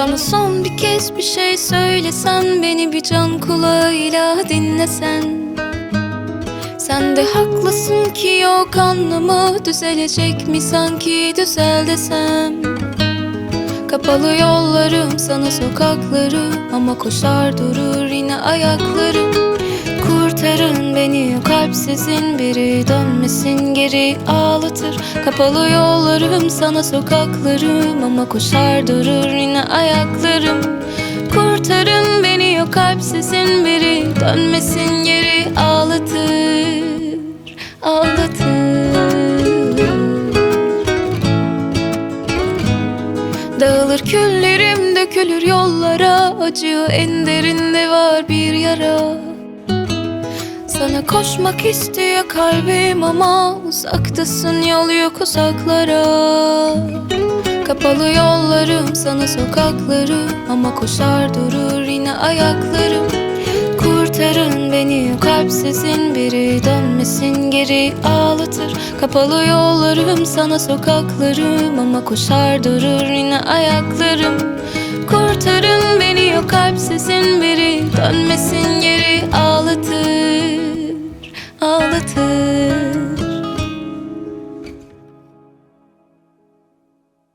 Sana son bir kez bir şey söylesen, beni bir can kulağıyla dinlesen. Sen de haklısın ki yok anlamı, düzelecek mi sanki düzel desem. Kapalı yollarım sana sokakları, ama koşar durur yine ayaklarım. Kurtarın beni o kalpsizin biri, dönmesin geri ağlatır. Kapalı yollarım sana sokaklarım, ama koşar durur yine ayaklarım. Kurtarın beni o kalpsizin biri, dönmesin geri ağlatır, ağlatır. Dağılır küllerim, dökülür yollara, acıyor en derinde var bir yara. Sana koşmak istiyor kalbim, ama uzaktasın, yol yok uzaklara. Kapalı yollarım sana sokakları, ama koşar durur yine ayaklarım. Kurtarın beni o kalpsizin biri, dönmesin geri ağlatır. Kapalı yollarım sana sokaklarım, ama koşar durur yine ayaklarım. Kurtarın beni o kalpsizin biri, dönmesin geri ağlatır, ağlatır.